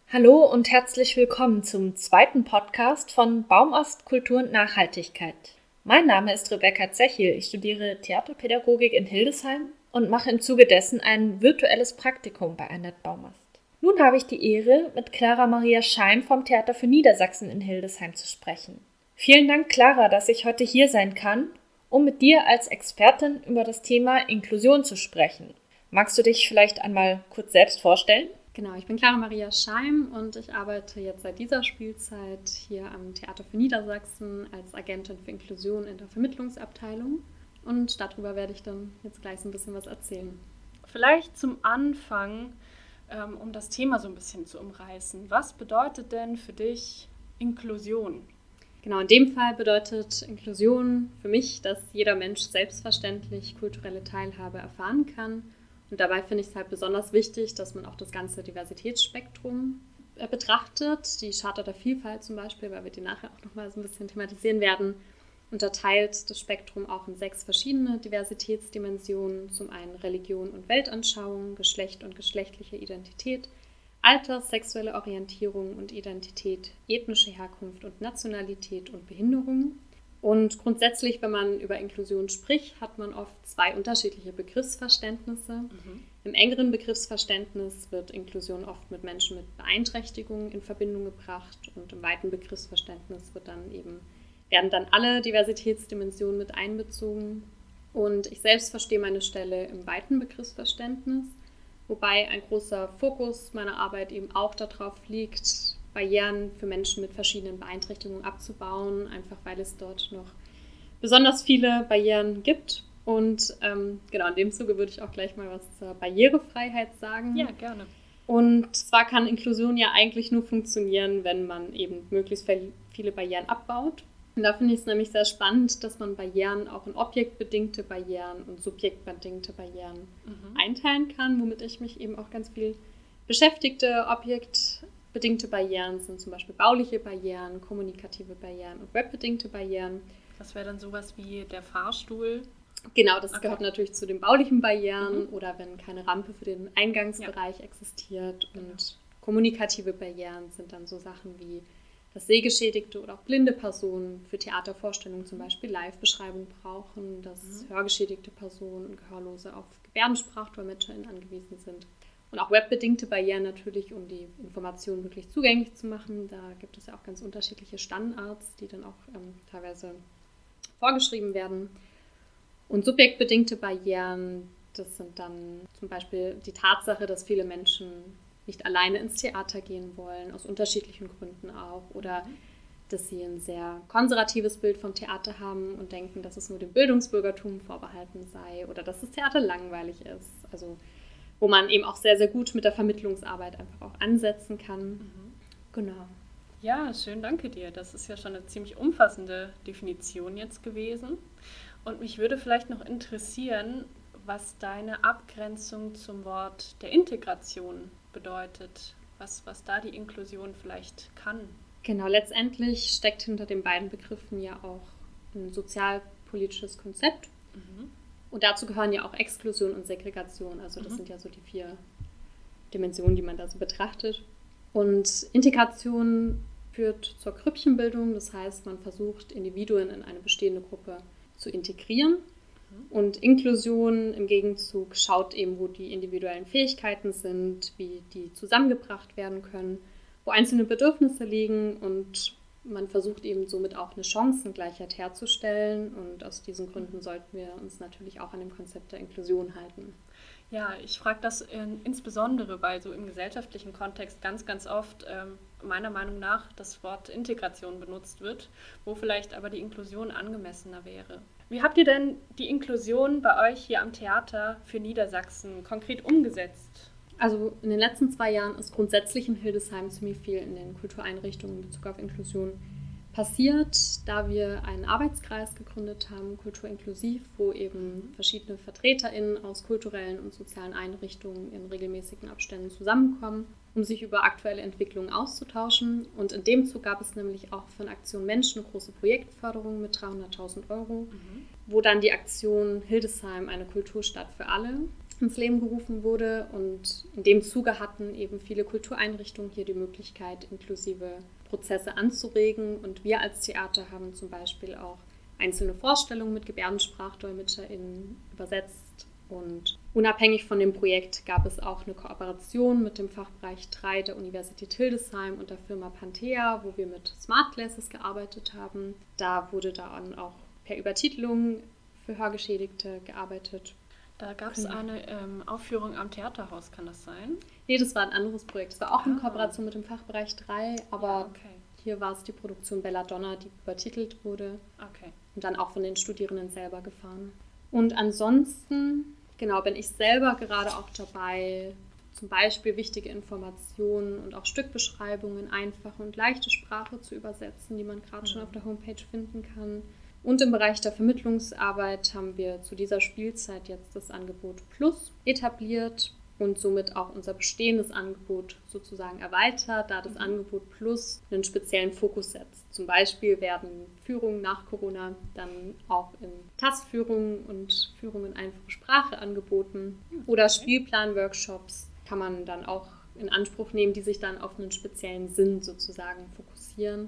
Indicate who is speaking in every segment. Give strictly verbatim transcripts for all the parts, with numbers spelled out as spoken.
Speaker 1: Hallo und herzlich willkommen zum zweiten Podcast von Baumast Kultur und Nachhaltigkeit. Mein Name ist Rebecca Zechil, ich studiere Theaterpädagogik in Hildesheim und mache im Zuge dessen ein virtuelles Praktikum bei Annette Baumast. Nun habe ich die Ehre, mit Clara Maria Scheim vom Theater für Niedersachsen in Hildesheim zu sprechen. Vielen Dank, Clara, dass ich heute hier sein kann, um mit dir als Expertin über das Thema Inklusion zu sprechen. Magst du dich vielleicht einmal kurz selbst vorstellen?
Speaker 2: Genau, ich bin Clara Maria Scheim und ich arbeite jetzt seit dieser Spielzeit hier am Theater für Niedersachsen als Agentin für Inklusion in der Vermittlungsabteilung. Und darüber werde ich dann jetzt gleich so ein bisschen was erzählen.
Speaker 3: Vielleicht zum Anfang, ähm, um das Thema so ein bisschen zu umreißen. Was bedeutet denn für dich Inklusion?
Speaker 2: Genau, in dem Fall bedeutet Inklusion für mich, dass jeder Mensch selbstverständlich kulturelle Teilhabe erfahren kann. Und dabei finde ich es halt besonders wichtig, dass man auch das ganze Diversitätsspektrum äh, betrachtet. Die Charta der Vielfalt zum Beispiel, weil wir die nachher auch nochmal so ein bisschen thematisieren werden, unterteilt das Spektrum auch in sechs verschiedene Diversitätsdimensionen. Zum einen Religion und Weltanschauung, Geschlecht und geschlechtliche Identität, Alter, sexuelle Orientierung und Identität, ethnische Herkunft und Nationalität und Behinderung. Und grundsätzlich, wenn man über Inklusion spricht, hat man oft zwei unterschiedliche Begriffsverständnisse. Mhm. Im engeren Begriffsverständnis wird Inklusion oft mit Menschen mit Beeinträchtigungen in Verbindung gebracht und im weiten Begriffsverständnis wird dann eben, werden dann alle Diversitätsdimensionen mit einbezogen. Und ich selbst verstehe meine Stelle im weiten Begriffsverständnis, wobei ein großer Fokus meiner Arbeit eben auch darauf liegt, Barrieren für Menschen mit verschiedenen Beeinträchtigungen abzubauen, einfach weil es dort noch besonders viele Barrieren gibt. Und ähm, genau, in dem Zuge würde ich auch gleich mal was zur Barrierefreiheit sagen.
Speaker 3: Ja, gerne.
Speaker 2: Und zwar kann Inklusion ja eigentlich nur funktionieren, wenn man eben möglichst viele Barrieren abbaut. Und da finde ich es nämlich sehr spannend, dass man Barrieren auch in objektbedingte Barrieren und subjektbedingte Barrieren mhm. einteilen kann, womit ich mich eben auch ganz viel beschäftigte. Objektbedingte Barrieren sind zum Beispiel bauliche Barrieren, kommunikative Barrieren und webbedingte Barrieren.
Speaker 3: Das wäre dann sowas wie der Fahrstuhl?
Speaker 2: Genau, das
Speaker 3: okay.
Speaker 2: gehört natürlich zu den baulichen Barrieren mhm. oder wenn keine Rampe für den Eingangsbereich ja. existiert. Und genau. kommunikative Barrieren sind dann so Sachen wie, dass sehgeschädigte oder auch blinde Personen für Theatervorstellungen zum Beispiel Live-Beschreibungen brauchen, dass mhm. hörgeschädigte Personen und Gehörlose auf GebärdensprachdolmetscherInnen angewiesen sind. Und auch webbedingte Barrieren natürlich, um die Informationen wirklich zugänglich zu machen. Da gibt es ja auch ganz unterschiedliche Standards, die dann auch ähm, teilweise vorgeschrieben werden. Und subjektbedingte Barrieren, das sind dann zum Beispiel die Tatsache, dass viele Menschen nicht alleine ins Theater gehen wollen, aus unterschiedlichen Gründen auch. Oder dass sie ein sehr konservatives Bild vom Theater haben und denken, dass es nur dem Bildungsbürgertum vorbehalten sei oder dass das Theater langweilig ist. Also wo man eben auch sehr, sehr gut mit der Vermittlungsarbeit einfach auch ansetzen kann. Mhm. Genau.
Speaker 3: Ja, schön, danke dir. Das ist ja schon eine ziemlich umfassende Definition jetzt gewesen. Und mich würde vielleicht noch interessieren, was deine Abgrenzung zum Wort der Integration bedeutet, was, was da die Inklusion vielleicht kann.
Speaker 2: Genau, letztendlich steckt hinter den beiden Begriffen ja auch ein sozialpolitisches Konzept. Mhm. Und dazu gehören ja auch Exklusion und Segregation. Also das mhm. sind ja so die vier Dimensionen, die man da so betrachtet. Und Integration führt zur Grüppchenbildung. Das heißt, man versucht, Individuen in eine bestehende Gruppe zu integrieren. Mhm. Und Inklusion im Gegenzug schaut eben, wo die individuellen Fähigkeiten sind, wie die zusammengebracht werden können, wo einzelne Bedürfnisse liegen und man versucht eben somit auch eine Chancengleichheit herzustellen und aus diesen Gründen sollten wir uns natürlich auch an dem Konzept der Inklusion halten.
Speaker 3: Ja, ich frage das in, insbesondere, weil so im gesellschaftlichen Kontext ganz, ganz oft ähm, meiner Meinung nach das Wort Integration benutzt wird, wo vielleicht aber die Inklusion angemessener wäre. Wie habt ihr denn die Inklusion bei euch hier am Theater für Niedersachsen konkret umgesetzt?
Speaker 2: Also in den letzten zwei Jahren ist grundsätzlich in Hildesheim ziemlich viel in den Kultureinrichtungen in Bezug auf Inklusion passiert, da wir einen Arbeitskreis gegründet haben, Kultur inklusiv, wo eben verschiedene VertreterInnen aus kulturellen und sozialen Einrichtungen in regelmäßigen Abständen zusammenkommen, um sich über aktuelle Entwicklungen auszutauschen. Und in dem Zug gab es nämlich auch von Aktion Mensch eine große Projektförderung mit dreihunderttausend Euro, mhm. wo dann die Aktion Hildesheim, eine Kulturstadt für alle ins Leben gerufen wurde. Und in dem Zuge hatten eben viele Kultureinrichtungen hier die Möglichkeit, inklusive Prozesse anzuregen. Und wir als Theater haben zum Beispiel auch einzelne Vorstellungen mit GebärdensprachdolmetscherInnen übersetzt. Und unabhängig von dem Projekt gab es auch eine Kooperation mit dem Fachbereich drei der Universität Hildesheim und der Firma Panthea, wo wir mit Smart Glasses gearbeitet haben. Da wurde dann auch per Übertitelung für Hörgeschädigte gearbeitet.
Speaker 3: Da gab es eine ähm, Aufführung am Theaterhaus, kann das sein?
Speaker 2: Nee, das war ein anderes Projekt. Das war auch in
Speaker 3: Ah.
Speaker 2: Kooperation mit dem Fachbereich drei, aber
Speaker 3: Ja, okay.
Speaker 2: hier war es die Produktion Belladonna, die übertitelt wurde
Speaker 3: Okay.
Speaker 2: und dann auch von den Studierenden selber gefahren. Und ansonsten, genau, bin ich selber gerade auch dabei, zum Beispiel wichtige Informationen und auch Stückbeschreibungen in einfache und leichte Sprache zu übersetzen, die man gerade schon auf der Homepage finden kann. Und im Bereich der Vermittlungsarbeit haben wir zu dieser Spielzeit jetzt das Angebot Plus etabliert und somit auch unser bestehendes Angebot sozusagen erweitert, da das
Speaker 3: Mhm.
Speaker 2: Angebot Plus einen speziellen Fokus setzt. Zum Beispiel werden Führungen nach Corona dann auch in T A S-Führungen und Führungen in einfache Sprache angeboten. Oder Spielplan-Workshops kann man dann auch in Anspruch nehmen, die sich dann auf einen speziellen Sinn sozusagen fokussieren,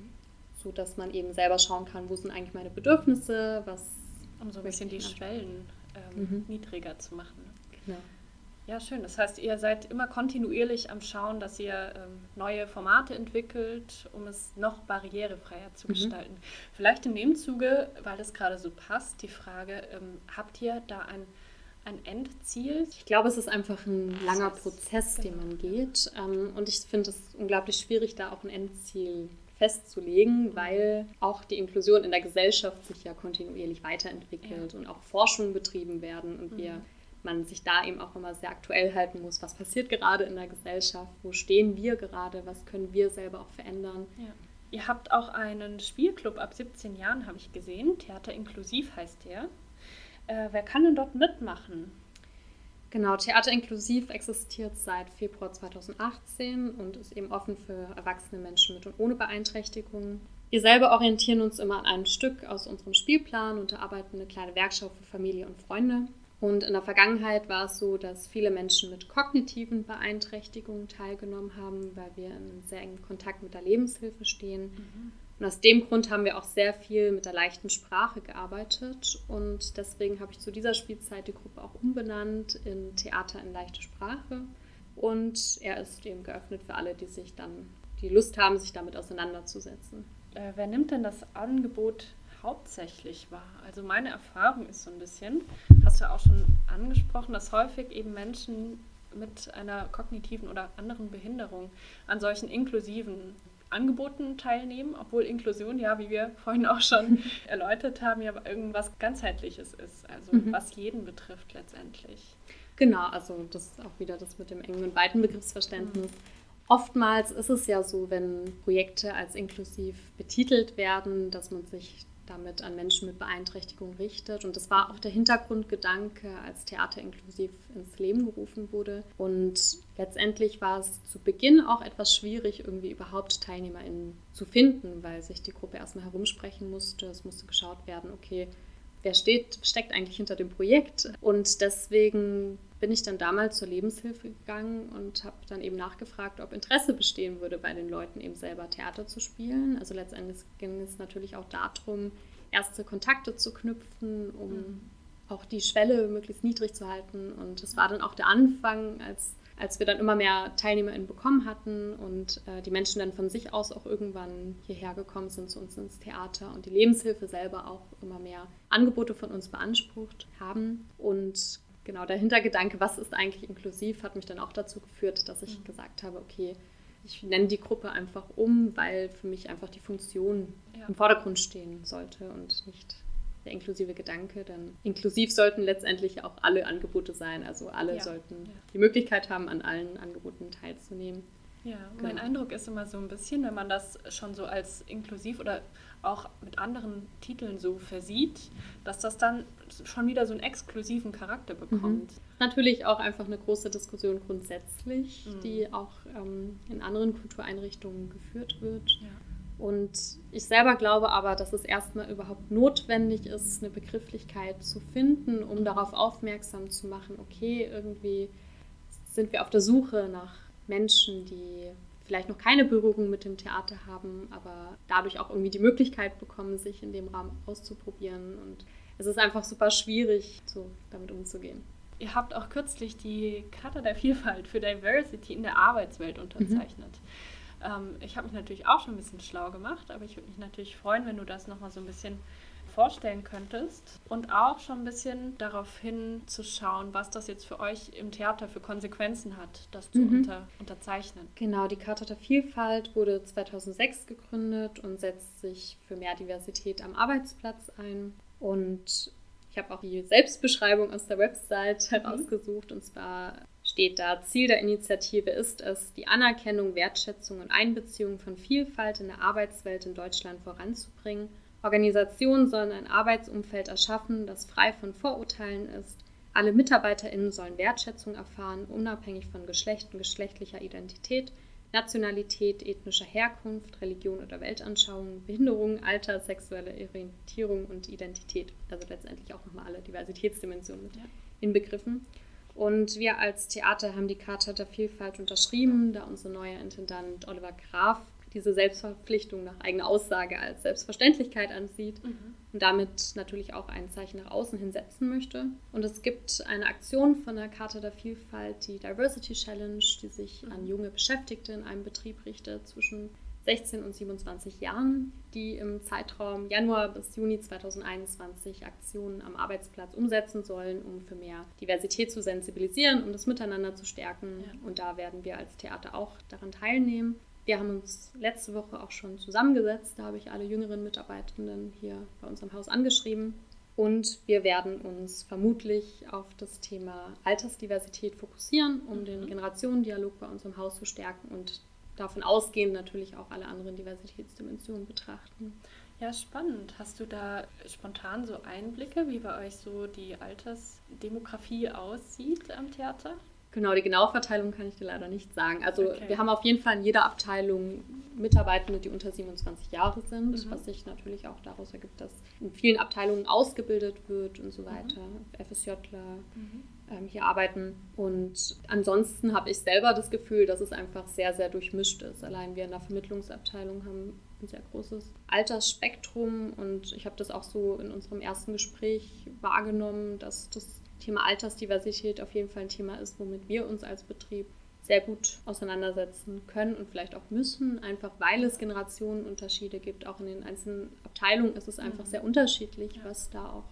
Speaker 2: so dass man eben selber schauen kann, wo sind eigentlich meine Bedürfnisse, was
Speaker 3: Um so ein bisschen die Schwellen ähm,
Speaker 2: Mhm.
Speaker 3: niedriger zu machen.
Speaker 2: genau.
Speaker 3: Ja, schön. Das heißt, ihr seid immer kontinuierlich am Schauen, dass ihr ähm, neue Formate entwickelt, um es noch barrierefreier zu
Speaker 2: Mhm.
Speaker 3: gestalten. Vielleicht in dem Zuge, weil das gerade so passt, die Frage, ähm, habt ihr da ein, ein Endziel?
Speaker 2: Ich glaube, es ist einfach ein langer
Speaker 3: Prozess,
Speaker 2: Prozess, den
Speaker 3: genau.
Speaker 2: man geht. Ähm, Und ich finde es unglaublich schwierig, da auch ein Endziel festzulegen, weil auch die Inklusion in der Gesellschaft sich ja kontinuierlich weiterentwickelt und auch Forschungen betrieben werden und wir, man sich da eben auch immer sehr aktuell halten muss. Was passiert gerade in der Gesellschaft? Wo stehen wir gerade? Was können wir selber auch verändern?
Speaker 3: Ja. Ihr habt auch einen Spielclub ab siebzehn Jahren, habe ich gesehen. Theater inklusiv heißt der. Äh, wer kann denn dort mitmachen?
Speaker 2: Genau, Theater inklusiv existiert seit Februar zweitausendachtzehn und ist eben offen für erwachsene Menschen mit und ohne Beeinträchtigungen. Wir selber orientieren uns immer an einem Stück aus unserem Spielplan und erarbeiten eine kleine Werkschau für Familie und Freunde. Und in der Vergangenheit war es so, dass viele Menschen mit kognitiven Beeinträchtigungen teilgenommen haben, weil wir in sehr engem Kontakt mit der Lebenshilfe stehen. Und aus dem Grund haben wir auch sehr viel mit der leichten Sprache gearbeitet und deswegen habe ich zu dieser Spielzeit die Gruppe auch umbenannt in Theater in leichte Sprache und er ist eben geöffnet für alle, die sich dann, die Lust haben, sich damit auseinanderzusetzen.
Speaker 3: Äh, wer nimmt denn das Angebot hauptsächlich wahr? Also meine Erfahrung ist so ein bisschen, hast du auch schon angesprochen, dass häufig eben Menschen mit einer kognitiven oder anderen Behinderung an solchen inklusiven Angeboten teilnehmen, obwohl Inklusion ja, wie wir vorhin auch schon erläutert haben, ja irgendwas ganzheitliches ist, also
Speaker 2: Mhm.
Speaker 3: was jeden betrifft letztendlich.
Speaker 2: Genau, also das ist auch wieder das mit dem engen und weiten Begriffsverständnis. Oftmals ist es ja so, wenn Projekte als inklusiv betitelt werden, dass man sich damit an Menschen mit Beeinträchtigung richtet. Und das war auch der Hintergrundgedanke, als Theater inklusiv ins Leben gerufen wurde. Und letztendlich war es zu Beginn auch etwas schwierig, irgendwie überhaupt TeilnehmerInnen zu finden, weil sich die Gruppe erstmal herumsprechen musste. Es musste geschaut werden, okay, wer steht, steckt eigentlich hinter dem Projekt? Und deswegen bin ich dann damals zur Lebenshilfe gegangen und habe dann eben nachgefragt, ob Interesse bestehen würde, bei den Leuten eben selber Theater zu spielen. Also letztendlich ging es natürlich auch darum, erste Kontakte zu knüpfen, um mhm. auch die Schwelle möglichst niedrig zu halten. Und es war dann auch der Anfang, als, als wir dann immer mehr TeilnehmerInnen bekommen hatten und äh, die Menschen dann von sich aus auch irgendwann hierher gekommen sind zu uns ins Theater und die Lebenshilfe selber auch immer mehr Angebote von uns beansprucht haben. Und genau, der Hintergedanke, was ist eigentlich inklusiv, hat mich dann auch dazu geführt, dass ich mhm. gesagt habe, okay, ich nenne die Gruppe einfach um, weil für mich einfach die Funktion ja. im Vordergrund stehen sollte und nicht der inklusive Gedanke. Denn inklusiv sollten letztendlich auch alle Angebote sein. Also alle ja. sollten ja. die Möglichkeit haben, an allen Angeboten teilzunehmen.
Speaker 3: Ja, mein genau. Eindruck ist immer so ein bisschen, wenn man das schon so als inklusiv oder auch mit anderen Titeln so versieht, dass das dann schon wieder so einen exklusiven Charakter bekommt.
Speaker 2: Mhm. Natürlich auch einfach eine große Diskussion grundsätzlich, mhm. die auch ähm, in anderen Kultureinrichtungen geführt wird.
Speaker 3: Ja.
Speaker 2: Und ich selber glaube aber, dass es erstmal überhaupt notwendig ist, eine Begrifflichkeit zu finden, um darauf aufmerksam zu machen, okay, irgendwie sind wir auf der Suche nach Menschen, die vielleicht noch keine Berührung mit dem Theater haben, aber dadurch auch irgendwie die Möglichkeit bekommen, sich in dem Rahmen auszuprobieren. Und es ist einfach super schwierig, so damit umzugehen.
Speaker 3: Ihr habt auch kürzlich die Charta der Vielfalt für Diversity in der Arbeitswelt unterzeichnet. Mhm. Ähm, ich habe mich natürlich auch schon ein bisschen schlau gemacht, aber ich würde mich natürlich freuen, wenn du das nochmal so ein bisschen vorstellen könntest und auch schon ein bisschen darauf hinzuschauen, was das jetzt für euch im Theater für Konsequenzen hat, das zu mhm. unter, unterzeichnen.
Speaker 2: Genau, die Charta der Vielfalt wurde zweitausendsechs gegründet und setzt sich für mehr Diversität am Arbeitsplatz ein. Und ich habe auch die Selbstbeschreibung aus der Website mhm. herausgesucht, und zwar steht da: Ziel der Initiative ist es, die Anerkennung, Wertschätzung und Einbeziehung von Vielfalt in der Arbeitswelt in Deutschland voranzubringen. Organisationen sollen ein Arbeitsumfeld erschaffen, das frei von Vorurteilen ist. Alle MitarbeiterInnen sollen Wertschätzung erfahren, unabhängig von Geschlecht und geschlechtlicher Identität, Nationalität, ethnischer Herkunft, Religion oder Weltanschauung, Behinderung, Alter, sexuelle Orientierung und Identität. Also letztendlich auch nochmal alle Diversitätsdimensionen mit ja. inbegriffen. Und wir als Theater haben die Charta der Vielfalt unterschrieben, da unser neuer Intendant Oliver Graf diese Selbstverpflichtung nach eigener Aussage als Selbstverständlichkeit ansieht mhm. und damit natürlich auch ein Zeichen nach außen hin setzen möchte. Und es gibt eine Aktion von der Charta der Vielfalt, die Diversity Challenge, die sich mhm. an junge Beschäftigte in einem Betrieb richtet zwischen sechzehn und siebenundzwanzig Jahren, die im Zeitraum Januar bis Juni zweitausendeinundzwanzig Aktionen am Arbeitsplatz umsetzen sollen, um für mehr Diversität zu sensibilisieren, um das Miteinander zu stärken. Ja. Und da werden wir als Theater auch daran teilnehmen. Wir haben uns letzte Woche auch schon zusammengesetzt, da habe ich alle jüngeren Mitarbeitenden hier bei uns am Haus angeschrieben. Und wir werden uns vermutlich auf das Thema Altersdiversität fokussieren, um mhm. den Generationendialog bei uns im Haus zu stärken und davon ausgehend natürlich auch alle anderen Diversitätsdimensionen betrachten.
Speaker 3: Ja, spannend. Hast du da spontan so Einblicke, wie bei euch so die Altersdemografie aussieht am Theater?
Speaker 2: Genau, die genaue Verteilung kann ich dir leider nicht sagen. Also
Speaker 3: okay.
Speaker 2: wir haben auf jeden Fall in jeder Abteilung Mitarbeitende, die unter siebenundzwanzig Jahre sind, mhm. was sich natürlich auch daraus ergibt, dass in vielen Abteilungen ausgebildet wird und so weiter, mhm. FSJler mhm. ähm, hier arbeiten. Und ansonsten habe ich selber das Gefühl, dass es einfach sehr, sehr durchmischt ist. Allein wir in der Vermittlungsabteilung haben ein sehr großes Altersspektrum und ich habe das auch so in unserem ersten Gespräch wahrgenommen, dass das Thema Altersdiversität auf jeden Fall ein Thema ist, womit wir uns als Betrieb sehr gut auseinandersetzen können und vielleicht auch müssen, einfach weil es Generationenunterschiede gibt. Auch in den einzelnen Abteilungen ist es einfach mhm. sehr unterschiedlich, ja. was da auch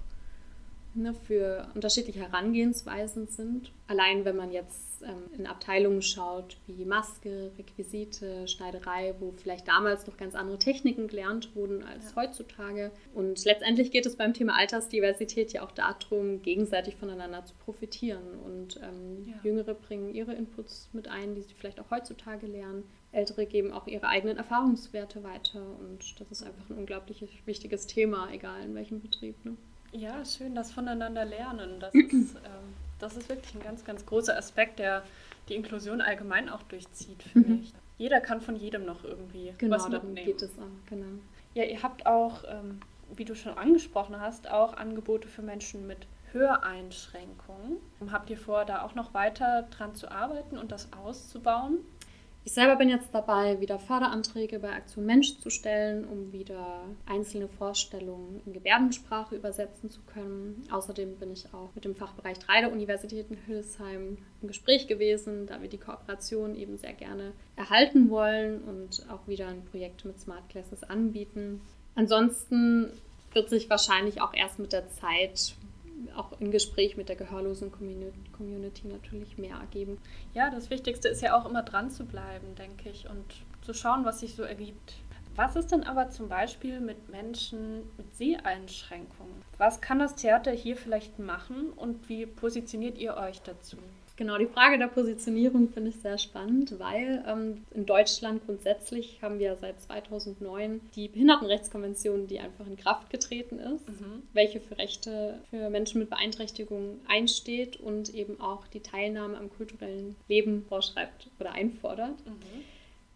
Speaker 2: ne, für unterschiedliche Herangehensweisen sind. Allein wenn man jetzt ähm, in Abteilungen schaut wie Maske, Requisite, Schneiderei, wo vielleicht damals noch ganz andere Techniken gelernt wurden als ja. heutzutage. Und letztendlich geht es beim Thema Altersdiversität ja auch darum, gegenseitig voneinander zu profitieren. Und ähm, ja. Jüngere bringen ihre Inputs mit ein, die sie vielleicht auch heutzutage lernen. Ältere geben auch ihre eigenen Erfahrungswerte weiter. Und das ist einfach ein unglaublich wichtiges Thema, egal in welchem Betrieb. Ne?
Speaker 3: Ja, schön, das voneinander lernen. Das ist, ähm, das ist wirklich ein ganz, ganz großer Aspekt, der die Inklusion allgemein auch durchzieht, finde mhm. ich. Jeder kann von jedem noch irgendwie
Speaker 2: genau,
Speaker 3: was mitnehmen.
Speaker 2: Genau, darum geht es auch. Genau.
Speaker 3: Ja, ihr habt auch, ähm, wie du schon angesprochen hast, auch Angebote für Menschen mit Höreinschränkungen. Habt ihr vor, da auch noch weiter dran zu arbeiten und das auszubauen?
Speaker 2: Ich selber bin jetzt dabei, wieder Förderanträge bei Aktion Mensch zu stellen, um wieder einzelne Vorstellungen in Gebärdensprache übersetzen zu können. Außerdem bin ich auch mit dem Fachbereich drei der Universität in Hildesheim im Gespräch gewesen, da wir die Kooperation eben sehr gerne erhalten wollen und auch wieder ein Projekt mit Smart Classes anbieten. Ansonsten wird sich wahrscheinlich auch erst mit der Zeit auch im Gespräch mit der gehörlosen Community natürlich mehr ergeben.
Speaker 3: Ja, das Wichtigste ist ja auch immer dran zu bleiben, denke ich, und zu schauen, was sich so ergibt. Was ist denn aber zum Beispiel mit Menschen mit Seheinschränkungen? Was kann das Theater hier vielleicht machen und wie positioniert ihr euch dazu?
Speaker 2: Genau, die Frage der Positionierung finde ich sehr spannend, weil ähm, in Deutschland grundsätzlich haben wir seit zweitausendneun die Behindertenrechtskonvention, die einfach in Kraft getreten ist, mhm. welche für Rechte für Menschen mit Beeinträchtigungen einsteht und eben auch die Teilnahme am kulturellen Leben vorschreibt oder einfordert. Mhm.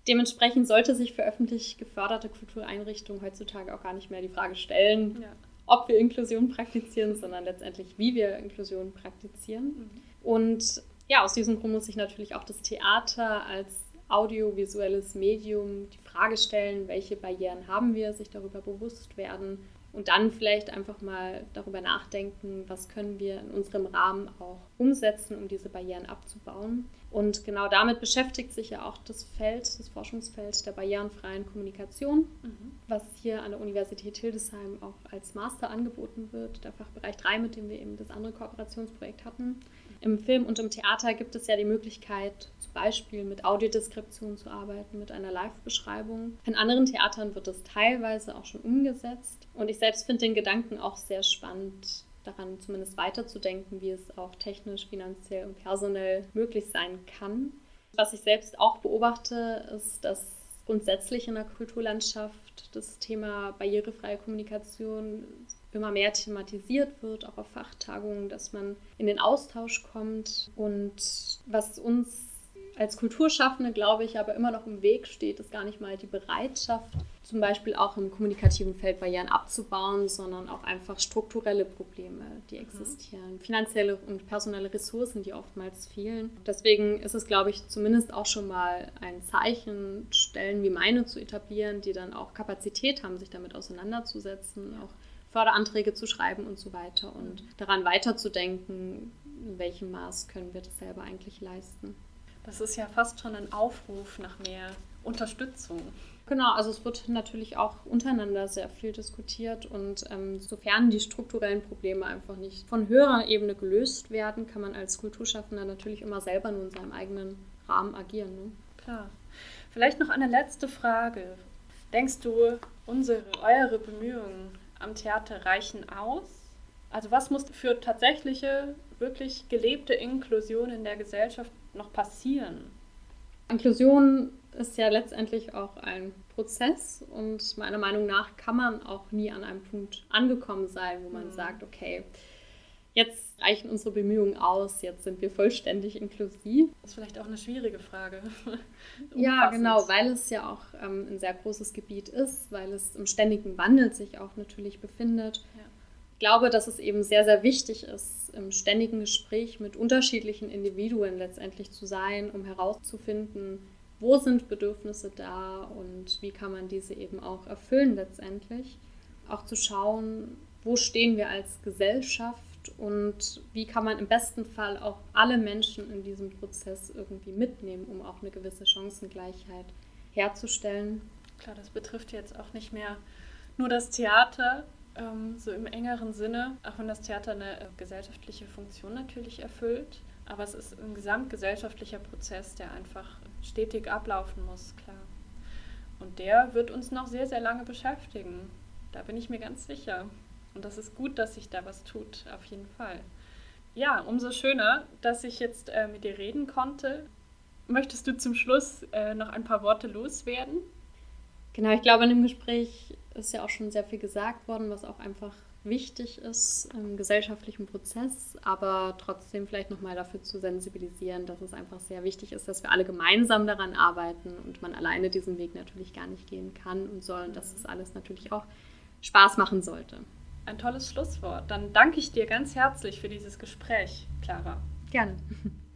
Speaker 2: Dementsprechend sollte sich für öffentlich geförderte Kultureinrichtungen heutzutage auch gar nicht mehr die Frage stellen, ja. ob wir Inklusion praktizieren, sondern letztendlich, wie wir Inklusion praktizieren. Mhm. Und ja, aus diesem Grund muss sich natürlich auch das Theater als audiovisuelles Medium die Frage stellen, welche Barrieren haben wir, sich darüber bewusst werden und dann vielleicht einfach mal darüber nachdenken, was können wir in unserem Rahmen auch umsetzen, um diese Barrieren abzubauen. Und genau damit beschäftigt sich ja auch das Feld, das Forschungsfeld der barrierenfreien Kommunikation, mhm. was hier an der Universität Hildesheim auch als Master angeboten wird, der Fachbereich drei, mit dem wir eben das andere Kooperationsprojekt hatten. Im Film und im Theater gibt es ja die Möglichkeit, zum Beispiel mit Audiodeskription zu arbeiten, mit einer Live-Beschreibung. In anderen Theatern wird es teilweise auch schon umgesetzt. Und ich selbst finde den Gedanken auch sehr spannend, daran zumindest weiterzudenken, wie es auch technisch, finanziell und personell möglich sein kann. Was ich selbst auch beobachte, ist, dass grundsätzlich in der Kulturlandschaft das Thema barrierefreie Kommunikation immer mehr thematisiert wird, auch auf Fachtagungen, dass man in den Austausch kommt. Und was uns als Kulturschaffende, glaube ich, aber immer noch im Weg steht, ist gar nicht mal die Bereitschaft, zum Beispiel auch im kommunikativen Feld Barrieren abzubauen, sondern auch einfach strukturelle Probleme, die existieren, mhm. finanzielle und personelle Ressourcen, die oftmals fehlen. Deswegen ist es, glaube ich, zumindest auch schon mal ein Zeichen, Stellen wie meine zu etablieren, die dann auch Kapazität haben, sich damit auseinanderzusetzen, auch Förderanträge zu schreiben und so weiter und daran weiterzudenken, in welchem Maß können wir das selber eigentlich leisten.
Speaker 3: Das ist ja fast schon ein Aufruf nach mehr Unterstützung.
Speaker 2: Genau, also es wird natürlich auch untereinander sehr viel diskutiert und ähm, sofern die strukturellen Probleme einfach nicht von höherer Ebene gelöst werden, kann man als Kulturschaffender natürlich immer selber nur in seinem eigenen Rahmen agieren. Ne?
Speaker 3: Klar. Vielleicht noch eine letzte Frage. Denkst du, unsere, eure Bemühungen am Theater reichen aus? Also was muss für tatsächliche, wirklich gelebte Inklusion in der Gesellschaft noch passieren?
Speaker 2: Inklusion ist ja letztendlich auch ein Prozess und meiner Meinung nach kann man auch nie an einem Punkt angekommen sein, wo man mhm. sagt, okay, jetzt reichen unsere Bemühungen aus, jetzt sind wir vollständig inklusiv.
Speaker 3: Das ist vielleicht auch eine schwierige Frage.
Speaker 2: Ja, genau, weil es ja auch ähm, ein sehr großes Gebiet ist, weil es im ständigen Wandel sich auch natürlich befindet. Ja. Ich glaube, dass es eben sehr, sehr wichtig ist, im ständigen Gespräch mit unterschiedlichen Individuen letztendlich zu sein, um herauszufinden, wo sind Bedürfnisse da und wie kann man diese eben auch erfüllen letztendlich. Auch zu schauen, wo stehen wir als Gesellschaft und wie kann man im besten Fall auch alle Menschen in diesem Prozess irgendwie mitnehmen, um auch eine gewisse Chancengleichheit herzustellen.
Speaker 3: Klar, das betrifft jetzt auch nicht mehr nur das Theater, ähm, so im engeren Sinne, auch wenn das Theater eine äh, gesellschaftliche Funktion natürlich erfüllt, aber es ist ein gesamtgesellschaftlicher Prozess, der einfach stetig ablaufen muss, klar. Und der wird uns noch sehr, sehr lange beschäftigen. Da bin ich mir ganz sicher. Und das ist gut, dass sich da was tut, auf jeden Fall. Ja, umso schöner, dass ich jetzt äh, mit dir reden konnte. Möchtest du zum Schluss äh, noch ein paar Worte loswerden?
Speaker 2: Genau, ich glaube, in dem Gespräch ist ja auch schon sehr viel gesagt worden, was auch einfach wichtig ist im gesellschaftlichen Prozess, aber trotzdem vielleicht nochmal dafür zu sensibilisieren, dass es einfach sehr wichtig ist, dass wir alle gemeinsam daran arbeiten und man alleine diesen Weg natürlich gar nicht gehen kann und soll und dass das alles natürlich auch Spaß machen sollte.
Speaker 3: Ein tolles Schlusswort. Dann danke ich dir ganz herzlich für dieses Gespräch, Clara.
Speaker 2: Gerne.